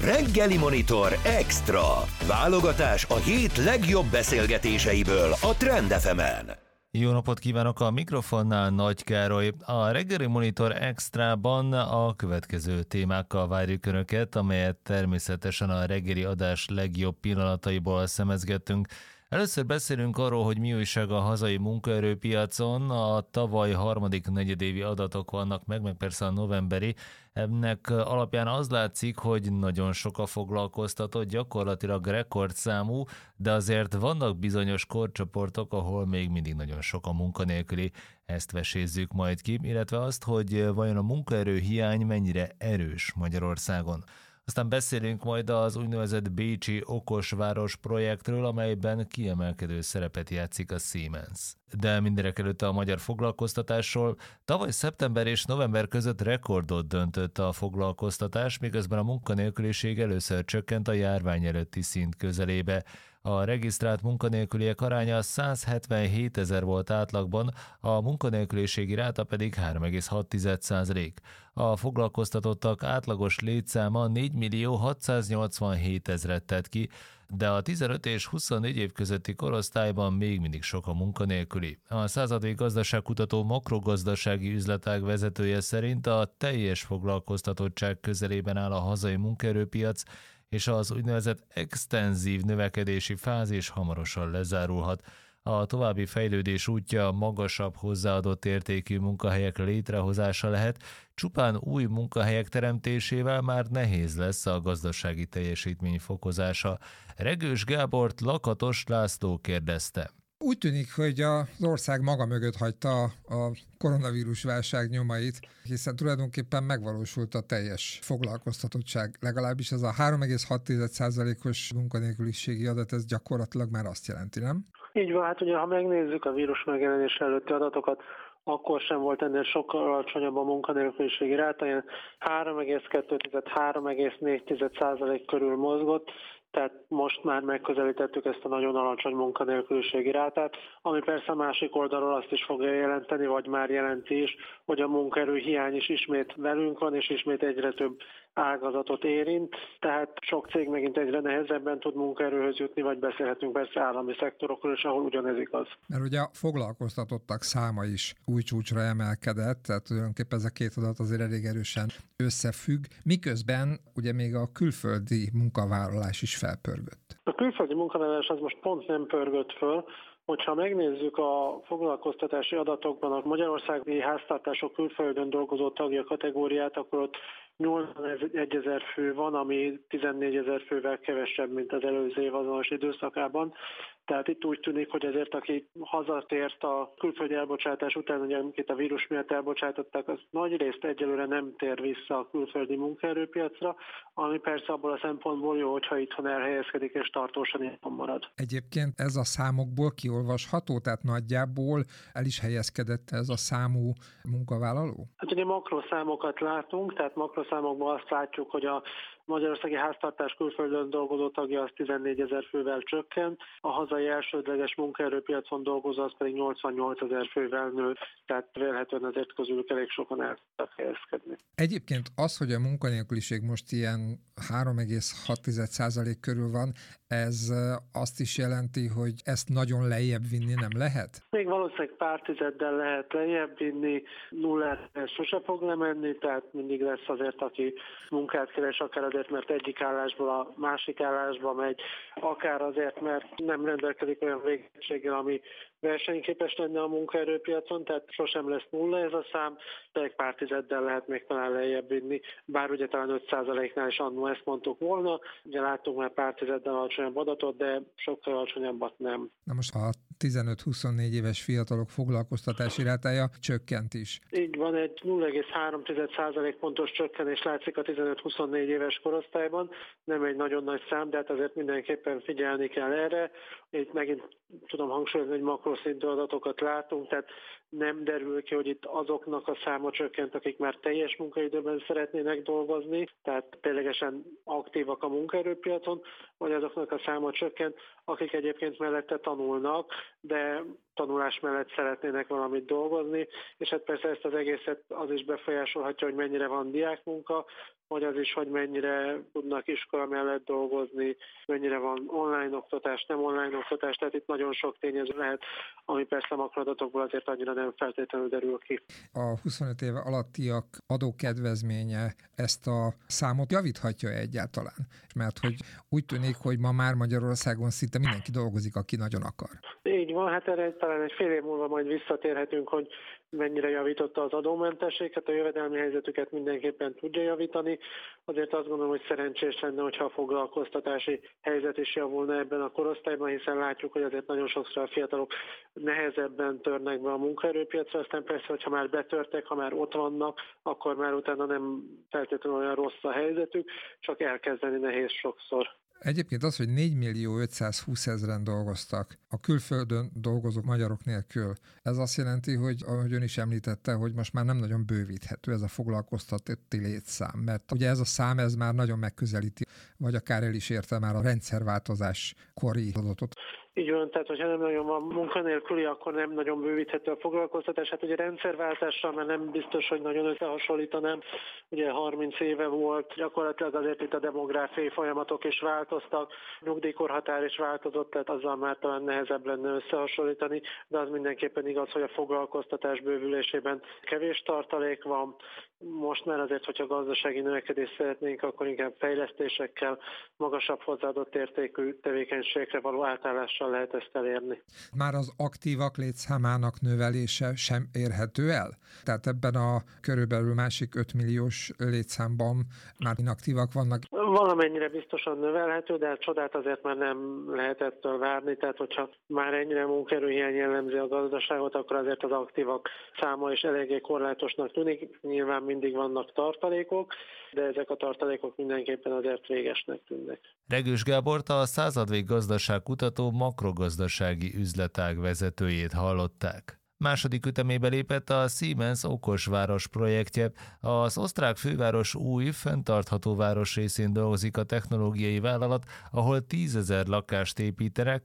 Reggeli Monitor Extra. Válogatás a hét legjobb beszélgetéseiből a Trend FM-en. Jó napot kívánok, a mikrofonnál Nagy Károly. A Reggeli Monitor Extrában a következő témákkal várjuk Önöket, amelyet természetesen a reggeli adás legjobb pillanataiból szemezgettünk. Először beszélünk arról, hogy mi újság a hazai munkaerőpiacon. A tavaly harmadik negyedévi adatok vannak meg persze a novemberi. Ennek alapján az látszik, hogy nagyon sok a foglalkoztatott, gyakorlatilag rekordszámú, de azért vannak bizonyos korcsoportok, ahol még mindig nagyon sok a munkanélküli. Ezt vesézzük majd ki, illetve azt, hogy vajon a munkaerő hiány mennyire erős Magyarországon. Aztán beszélünk majd az úgynevezett Bécsi Okosváros projektről, amelyben kiemelkedő szerepet játszik a Siemens. De mindenekelőtt a magyar foglalkoztatásról. Tavaly szeptember és november között rekordot döntött a foglalkoztatás, miközben a munkanélküliség először csökkent a járvány előtti szint közelébe. A regisztrált munkanélküliek aránya 177 000 volt átlagban, a munkanélküliségi ráta pedig 3,6%. A foglalkoztatottak átlagos létszáma 4.687 000-et tett ki, de a 15 és 24 év közötti korosztályban még mindig sok a munkanélküli. A századi gazdaságkutató makrogazdasági üzletág vezetője szerint a teljes foglalkoztatottság közelében áll a hazai munkaerőpiac, és az úgynevezett extenzív növekedési fázis hamarosan lezárulhat. A további fejlődés útja magasabb hozzáadott értékű munkahelyek létrehozása lehet, csupán új munkahelyek teremtésével már nehéz lesz a gazdasági teljesítmény fokozása. Regős Gábort Lakatos László kérdezte. Úgy tűnik, hogy az ország maga mögött hagyta a koronavírus válság nyomait, hiszen tulajdonképpen megvalósult a teljes foglalkoztatottság. Legalábbis ez a 3,6%-os munkanélküliségi adat, ez gyakorlatilag már azt jelenti, nem? Így van, hát ugye ha megnézzük a vírus megjelenés előtti adatokat, akkor sem volt ennél sokkal alacsonyabb a munkanélküliségi ráta, ilyen 3,2-3,4% körül mozgott, tehát most már megközelítettük ezt a nagyon alacsony munkanélküliségi rátát, ami persze a másik oldalról azt is fogja jelenteni, vagy már jelenti is, hogy a munkaerő hiány is ismét velünk van, és ismét egyre több ágazatot érint, tehát sok cég megint egyre nehezebben tud munkaerőhöz jutni, vagy beszélhetünk persze állami szektorokról is, ahol ugyanez igaz. Mert ugye a foglalkoztatottak száma is új csúcsra emelkedett, tehát tulajdonképpen ez a két adat azért elég erősen összefügg, miközben ugye még a külföldi munkavállalás is felpörgött. A külföldi munkavállalás az most pont nem pörgött föl. Hogyha megnézzük a foglalkoztatási adatokban a magyarországi háztartások külföldön dolgozó tagja kategóriát, akkor ott 81 000 fő van, ami 14 000 fővel kevesebb, mint az előző év azonos időszakában. Tehát itt úgy tűnik, hogy azért, aki hazatért a külföldi elbocsátás után, ugye amit a vírus miatt elbocsátották, az nagy részt egyelőre nem tér vissza a külföldi munkaerőpiacra, ami persze abból a szempontból jó, hogyha itthon elhelyezkedik és tartósan itthon marad. Egyébként ez a számokból kiolvasható, tehát nagyjából el is helyezkedett ez a számú munkavállaló? Hát ugye makroszámokat látunk, tehát makroszámokban azt látjuk, hogy a magyarországi háztartás külföldön dolgozó tagja az 14 000 fővel csökkent, a hazai elsődleges munkaerőpiacon dolgozó az pedig 88 000 fővel nőtt, tehát vélhetően azért közülük elég sokan el tudtak helyezkedni. Egyébként az, hogy a munkanélküliség most ilyen 3,6% körül van, ez azt is jelenti, hogy ezt nagyon lejjebb vinni nem lehet? Még valószínűleg pár tizeddel lehet lejjebb vinni, nullát sose fog lemenni, tehát mindig lesz azért, aki munkát keres, akár azért, mert egyik állásból a másik állásba megy, akár azért, mert nem rendelkezik olyan végzettséggel, ami versenyképes lenne a munkaerőpiacon, tehát sosem lesz nulla ez a szám, de egy pár tizeddel lehet még talán lejjebb vinni, bár ugye talán 5%-nál is annól ezt mondtuk volna, ugye láttunk már pár tizeddel alacsonyabb adatot, de sokkal alacsonyabbat nem. Na most a 15-24 éves fiatalok foglalkoztatási rátája csökkent is. Így van, egy 0,3% pontos csökkenés látszik a 15-24 éves korosztályban, nem egy nagyon nagy szám, de hát azért mindenképpen figyelni kell erre. Itt megint tudom hangsúlyozni, hogy makroszintű adatokat látunk, tehát nem derül ki, hogy itt azoknak a száma csökkent, akik már teljes munkaidőben szeretnének dolgozni, tehát ténylegesen aktívak a munkaerőpiacon, vagy azoknak a száma csökkent, akik egyébként mellette tanulnak, de tanulás mellett szeretnének valamit dolgozni, és hát persze ezt az egészet az is befolyásolhatja, hogy mennyire van diákmunka, vagy az is, hogy mennyire tudnak iskola mellett dolgozni, mennyire van online oktatás, nem online oktatás, tehát itt nagyon sok tényező lehet, ami persze a makroadatokból azért annyira nem feltétlenül derül ki. A 25 éve alattiak adókedvezménye ezt a számot javíthatja egyáltalán? Mert hogy úgy tűnik, hogy ma már Magyarországon szinte mindenki dolgozik, aki nagyon akar. Így van, hát erre talán egy fél év múlva majd visszatérhetünk, hogy mennyire javította az adómentességet, a jövedelmi helyzetüket mindenképpen tudja javítani. Azért azt gondolom, hogy szerencsés lenne, hogyha a foglalkoztatási helyzet is javulna ebben a korosztályban, hiszen látjuk, hogy azért nagyon sokszor a fiatalok nehezebben törnek be a munkaerőpiacra, aztán persze, hogyha már betörtek, ha már ott vannak, akkor már utána nem feltétlenül olyan rossz a helyzetük, csak elkezdeni nehéz sokszor. Egyébként az, hogy 4.520.000-en dolgoztak a külföldön dolgozó magyarok nélkül, ez azt jelenti, hogy ahogy ön is említette, hogy most már nem nagyon bővíthető ez a foglalkoztatotti létszám, mert ugye ez a szám ez már nagyon megközelíti, vagy akár el is érte már a rendszerváltozás kori adatot. Így van, tehát hogyha nem nagyon van munkanélküli, akkor nem nagyon bővíthető a foglalkoztatás. Hát ugye rendszerváltással már nem biztos, hogy nagyon összehasonlítanám. Ugye 30 éve volt, gyakorlatilag azért itt a demográfiai folyamatok is változtak, nyugdíjkorhatár is változott, tehát azzal már talán nehezebb lenne összehasonlítani, de az mindenképpen igaz, hogy a foglalkoztatás bővülésében kevés tartalék van. Most már azért, hogyha gazdasági növekedést szeretnénk, akkor inkább fejlesztésekkel, magasabb hozzáadott értékű tevékenységekre való átállással lehet ezt elérni. Már az aktívak létszámának növelése sem érhető el? Tehát ebben a körülbelül másik 5 milliós létszámban már inaktívak vannak? Valamennyire biztosan növelhető, de csodát azért már nem lehet ettől várni. Tehát, hogyha már ennyire munkaerőhiány jellemzi a gazdaságot, akkor azért az aktívak száma is eléggé korlátosnak tűnik. Nyilván mindig vannak tartalékok, de ezek a tartalékok mindenképpen azért végesnek tűnnek. Regős Gábort, a Századvég gazdaságkutató makrogazdasági üzletág vezetőjét hallották. Második ütemébe lépett a Siemens okosváros projektje. Az osztrák főváros új, fenntartható városrészén dolgozik a technológiai vállalat, ahol 10 000 lakást építenek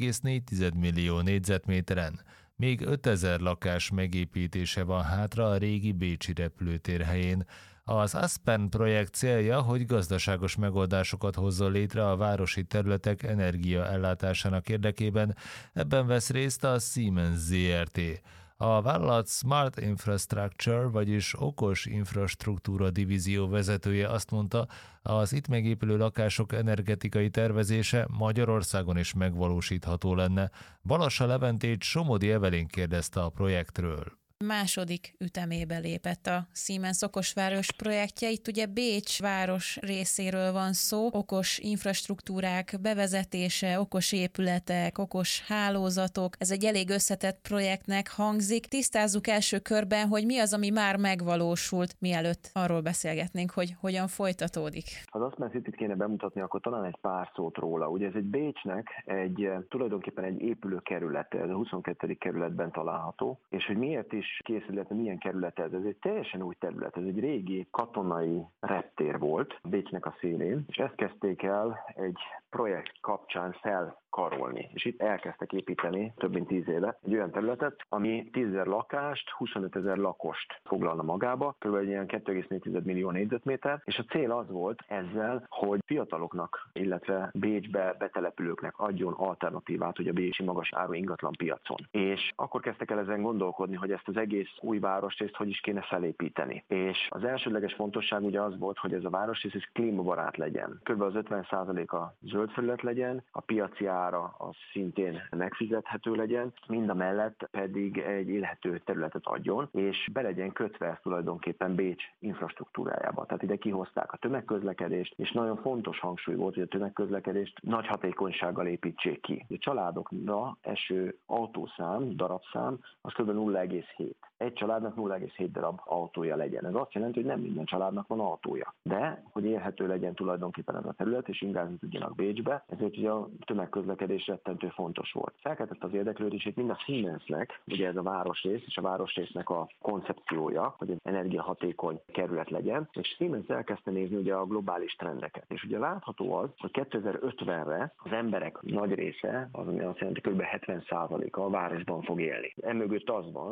2,4 millió négyzetméteren. Még 5000 lakás megépítése van hátra a régi bécsi repülőtér helyén. Az Aspen projekt célja, hogy gazdaságos megoldásokat hozzon létre a városi területek energiaellátásának érdekében. Ebben vesz részt a Siemens Zrt. A vállalat Smart Infrastructure, vagyis okos infrastruktúra divízió vezetője azt mondta, az itt megépülő lakások energetikai tervezése Magyarországon is megvalósítható lenne. Balassa Leventét Somodi Evelyn kérdezte a projektről. Második ütemébe lépett a Siemens okosváros projektje. Itt ugye Bécs város részéről van szó, okos infrastruktúrák bevezetése, okos épületek, okos hálózatok. Ez egy elég összetett projektnek hangzik. Tisztázzuk első körben, hogy mi az, ami már megvalósult, mielőtt arról beszélgetnénk, hogy hogyan folytatódik. Az Aspen City-t kéne bemutatni, akkor talán egy pár szót róla. Ugye ez egy Bécsnek tulajdonképpen egy épülőkerülete, ez a 22. kerületben található, és hogy miért is készület, milyen kerület ez? Ez egy teljesen új terület, ez egy régi katonai reptér volt Bécsnek a szélén, és ezt kezdték el egy projekt kapcsán felkarolni. És itt elkezdtek építeni több mint 10 éve egy olyan területet, ami 10 000 lakást, 25 000 lakost foglalna magába, kb. Ilyen 2,4 millió négyzetméter, és a cél az volt ezzel, hogy fiataloknak, illetve Bécsbe betelepülőknek adjon alternatívát, hogy a bécsi magas áru ingatlan piacon. És akkor kezdtek el ezen gondolkodni, hogy ezt az egész új városrészt hogy is kéne felépíteni. És az elsődleges fontosság ugye az volt, hogy ez a városrész ez klímabarát legyen. Kb. Az 50% a zöld felület legyen, a piaci ára az szintén megfizethető legyen, mindamellett pedig egy élhető területet adjon, és be legyen kötve ezt tulajdonképpen Bécs infrastruktúrájába. Tehát ide kihozták a tömegközlekedést, és nagyon fontos hangsúly volt, hogy a tömegközlekedést nagy hatékonysággal építsék ki. A családokra eső autószám, darabszám, az kb. 0,7. Egy családnak 0,7 darab autója legyen. Ez azt jelenti, hogy nem minden családnak van autója. De, hogy élhető legyen tulajdonképpen ez a terület, és ingázni tudjanak Bécsbe, ezért ugye a tömegközlekedés rettentő fontos volt. Felkeltett az érdeklődését mind a Siemensnek, ugye ez a városrész, és a városrésznek a koncepciója, hogy egy energiahatékony kerület legyen, és Siemens elkezdte nézni ugye a globális trendeket. És ugye látható az, hogy 2050-re az emberek nagy része, az ami azt jelenti, kb. 70%-a a városban fog élni. Emögött az van,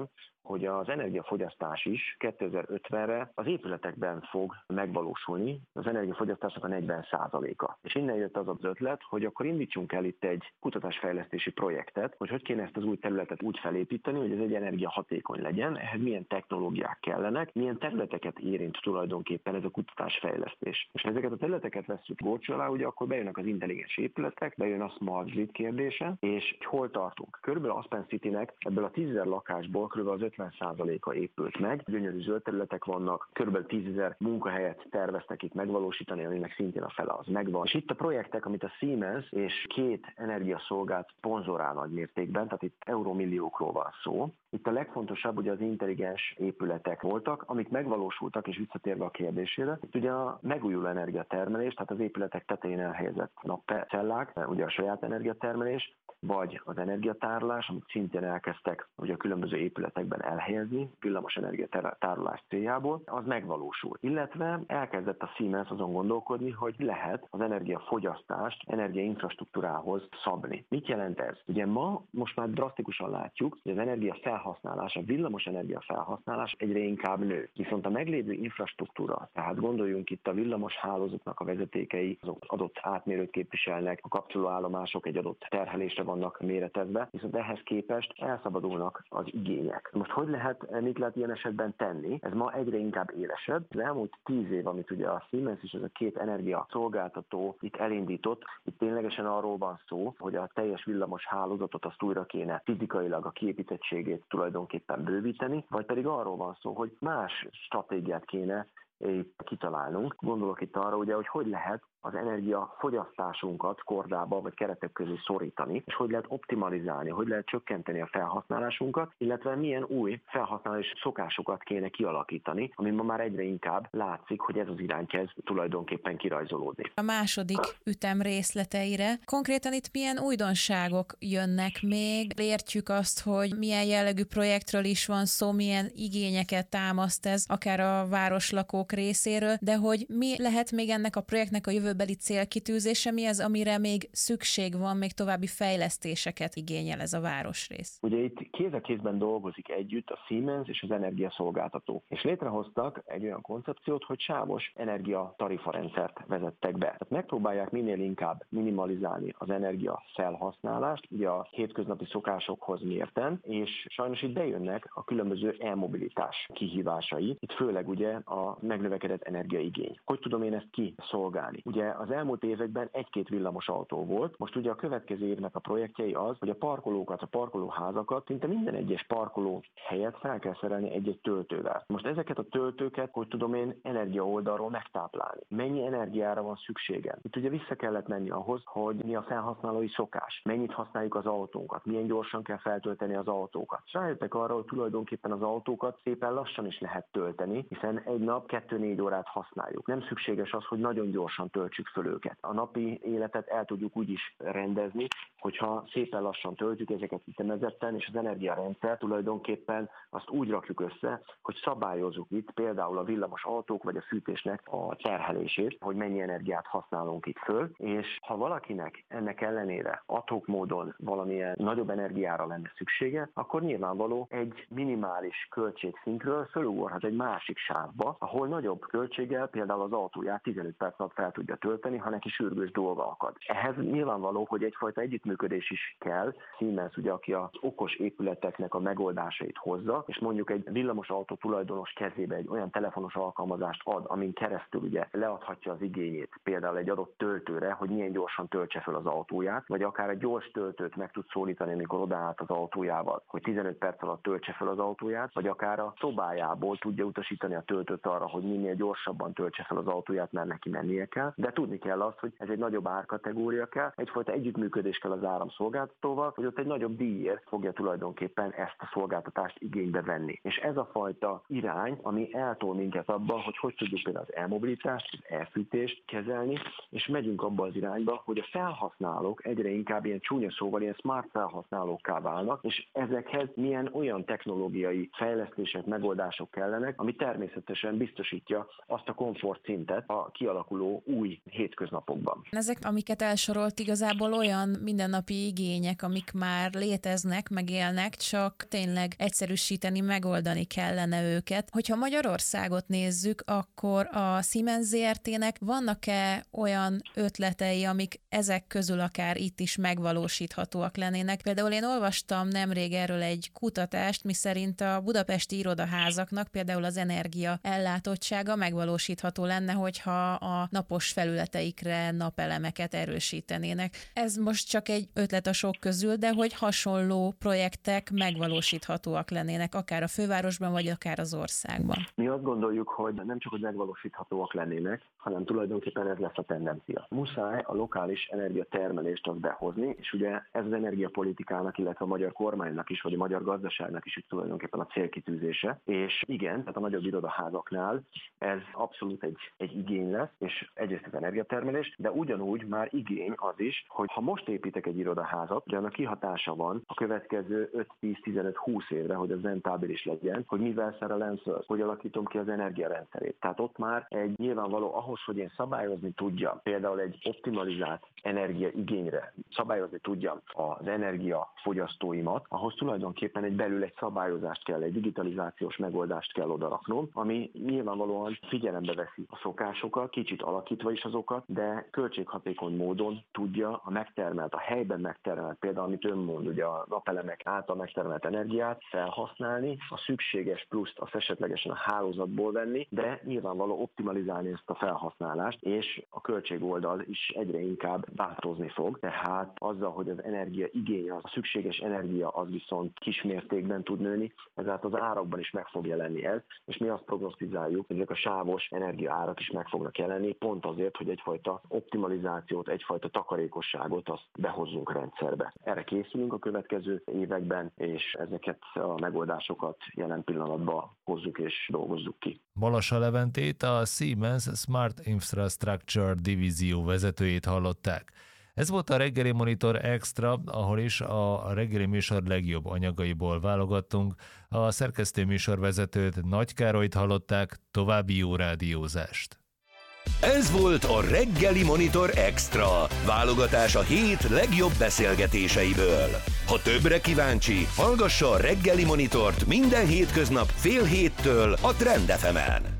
hogy az energiafogyasztás is 2050-re az épületekben fog megvalósulni, az energiafogyasztásnak a 40%-a. És innen jött az ötlet, hogy akkor indítsunk el itt egy kutatásfejlesztési projektet, hogy kéne ezt az új területet úgy felépíteni, hogy ez egy energiahatékony legyen, ehhez milyen technológiák kellenek, milyen területeket érint tulajdonképpen ez a kutatásfejlesztés. És ha ezeket a területeket vesszük górcső alá, ugye akkor bejönnek az intelligens épületek, bejön a smart grid kérdése, és hol tartunk? Körülbelül Aspen Citynek ebből a 10 000 lakásból körülbelül az 50%-a épült meg, gyönyörű zöld területek vannak, körülbelül 10 000 munkahelyet terveztek itt megvalósítani, aminek szintén a fele az megvan. És itt a projektek, amit a Siemens és 2 energiaszolgált szponzorál nagy mértékben, tehát itt eurómilliókról van szó. Itt a legfontosabb ugye az intelligens épületek voltak, amik megvalósultak, és visszatérve a kérdésére, itt ugye a megújuló energiatermelés, tehát az épületek tetején elhelyezett napcellák, ugye a saját energiatermelés, vagy az energiatárolás, amit szintén elkezdtek ugye a különböző épületekben elhelyezni, villamos energiatárolás céljából, az megvalósul. Illetve elkezdett a Siemens azon gondolkodni, hogy lehet az energiafogyasztást energiainfrastruktúrához szabni. Mit jelent ez? Ugye most már drasztikusan látjuk, hogy az energiafelhasználás, a villamos energiafelhasználás egyre inkább nő. Viszont a meglévő infrastruktúra, tehát gondoljunk itt a villamos hálózatnak a vezetékei, azok adott átmérőt képviselnek, a kapcsolóállomások egy adott terhelésre vannak méretezve, viszont ehhez képest elszabadulnak az igények. Most mit lehet ilyen esetben tenni? Ez ma egyre inkább élesebb. Az elmúlt 10 év, amit ugye a Siemens és ez a 2 energiaszolgáltató itt elindított, itt ténylegesen arról van szó, hogy a teljes villamos hálózatot azt újra kéne fizikailag a kiépítettségét tulajdonképpen bővíteni, vagy pedig arról van szó, hogy más stratégiát kéne kitalálnunk. Gondolok itt arra, ugye, hogy lehet az energiafogyasztásunkat kordába vagy keretek közé szorítani, és hogy lehet optimalizálni, hogy lehet csökkenteni a felhasználásunkat, illetve milyen új felhasználási szokásokat kéne kialakítani, ami ma már egyre inkább látszik, hogy ez az irány kezd tulajdonképpen kirajzolódni. A második ütem részleteire konkrétan itt milyen újdonságok jönnek még? Értjük azt, hogy milyen jellegű projektről is van szó, milyen igényeket támaszt ez, akár a városlakók részéről, de hogy mi lehet még ennek a projektnek a jövőbeli célkitűzése, mi az, amire még szükség van, még további fejlesztéseket igényel ez a városrész? Ugye itt kéz a kézben dolgozik együtt a Siemens és az energiaszolgáltató. És létrehoztak egy olyan koncepciót, hogy sávos energiatarifarendszert vezettek be. Tehát megpróbálják minél inkább minimalizálni az energia felhasználást, ugye a hétköznapi szokásokhoz mérten, és sajnos itt bejönnek a különböző e-mobilitás kihívásai, itt főleg ugye a megnövekedett energiaigény. Hogy tudom én ezt kiszolgálni? Ugye az elmúlt években 1-2 villamos autó volt, most ugye a következő évnek a projektjei az, hogy a parkolókat, a parkolóházakat, szinte minden egyes parkoló helyet fel kell szerelni egy-egy töltővel. Most ezeket a töltőket, hogy tudom én, energia oldalról megtáplálni. Mennyi energiára van szükségem? Itt ugye vissza kellett menni ahhoz, hogy mi a felhasználói szokás, mennyit használjuk az autónkat, milyen gyorsan kell feltölteni az autókat. És rájöttek arra, hogy tulajdonképpen az autókat szépen lassan is lehet tölteni, hiszen egy nap 2-4 órát használjuk. Nem szükséges az, hogy nagyon gyorsan töltsük föl őket. A napi életet el tudjuk úgy is rendezni, hogyha szépen lassan töltjük ezeket ütemezetten, és az energiarendszer tulajdonképpen azt úgy rakjuk össze, hogy szabályozzuk itt például a villamos autók vagy a fűtésnek a terhelését, hogy mennyi energiát használunk itt föl, és ha valakinek ennek ellenére ad-hoc módon valamilyen nagyobb energiára lenne szüksége, akkor nyilvánvaló egy minimális költségszintről fölugorhat egy másik sávba, ahol nagyobb költséggel például az autóját 15 perc alatt fel tudja tölteni, ha neki sürgős dolga akad. Ehhez nyilvánvaló, hogy egyfajta együttműködés is kell. Siemens ugye, aki az okos épületeknek a megoldásait hozza, és mondjuk egy villamos autó tulajdonos kezébe egy olyan telefonos alkalmazást ad, amin keresztül ugye leadhatja az igényét például egy adott töltőre, hogy milyen gyorsan töltse fel az autóját, vagy akár egy gyors töltőt meg tud szólítani, amikor odaállt az autójával, hogy 15 perc alatt töltse fel az autóját, vagy akár a szobájából tudja utasítani a töltőt arra, hogy minél gyorsabban töltse fel az autóját, mert neki mennie kell. De tudni kell azt, hogy ez egy nagyobb árkategória kell, egyfajta együttműködés kell az áramszolgáltatóval, hogy ott egy nagyobb díjért fogja tulajdonképpen ezt a szolgáltatást igénybe venni. És ez a fajta irány, ami eltol minket abban, hogy tudjuk például az e-mobilitást, az e-fűtést kezelni, és megyünk abba az irányba, hogy a felhasználók egyre inkább ilyen csúnya szóval ilyen smart felhasználókká válnak, és ezekhez milyen olyan technológiai fejlesztések, megoldások kellenek, ami természetesen biztosít biztosítja azt a komfortszintet a kialakuló új hétköznapokban. Ezek, amiket elsorolt, igazából olyan mindennapi igények, amik már léteznek, megélnek, csak tényleg egyszerűsíteni, megoldani kellene őket. Hogyha Magyarországot nézzük, akkor a Siemens Zrt-nek vannak-e olyan ötletei, amik ezek közül akár itt is megvalósíthatóak lennének? Például én olvastam nemrég erről egy kutatást, miszerint a budapesti irodaházaknak például az energia ellátottsága megvalósítható lenne, hogyha a napos felületeikre napelemeket erősítenének. Ez most csak egy ötlet a sok közül, de hogy hasonló projektek megvalósíthatóak lennének, akár a fővárosban, vagy akár az országban. Mi azt gondoljuk, hogy nem csak hogy megvalósíthatóak lennének, hanem tulajdonképpen ez lesz a tendencia. Muszáj a lokális energiatermelést azt behozni, és ugye ez az energiapolitikának, illetve a magyar kormánynak is, vagy a magyar gazdaságnak is tulajdonképpen a célkitűzése. És igen, tehát a nagyobb irodaházaknál ez abszolút egy igény lesz, és egyrészt az energiatermelés, de ugyanúgy már igény az is, hogy ha most építek egy irodaházat, ugye annak kihatása van a következő 5-10-15-20 évre, hogy az rentábilis legyen, hogy mivel szerelem föl, hogy alakítom ki az energiarendszerét. Tehát ott már egy nyilvánvaló ahhoz, hogy én szabályozni tudjam, például egy optimalizált energiaigényre szabályozni tudjam az energiafogyasztóimat, ahhoz tulajdonképpen belül egy szabályozást kell, egy digitalizációs megoldást kell odaraknom, ami nyilvánvalóan figyelembe veszi a szokásokat, kicsit alakítva is azokat, de költséghatékony módon tudja a helyben megtermelt, például amit ön mond, ugye a napelemek által megtermelt energiát felhasználni, a szükséges pluszt azt esetlegesen a hálózatból venni, de nyilvánvaló optimalizálni ezt a felhasználást, és a költségoldal is egyre inkább változni fog. Tehát azzal, hogy az energia igény, a szükséges energia az viszont kismértékben tud nőni, ezáltal az árakban is meg fog jelenni ez, és mi azt prognosztizáljuk, hogy ezek a sávos energia árak is meg fognak jelenni, pont azért, hogy egyfajta optimalizációt, egyfajta takarékosságot azt behozzunk rendszerbe. Erre készülünk a következő években, és ezeket a megoldásokat jelen pillanatban hozzuk és dolgozzuk ki. Balassa Leventét, a Siemens Smart Infrastructure divízió vezetőjét hallották. Ez volt a Reggeli Monitor Extra, ahol is a reggeli műsor legjobb anyagaiból válogattunk. A szerkesztő műsorvezetőt, Nagy Károlyt hallották, további jó rádiózást. Ez volt a Reggeli Monitor Extra, válogatás a hét legjobb beszélgetéseiből. Ha többre kíváncsi, hallgassa a Reggeli Monitort minden hétköznap 6:30 a Trend FM-en.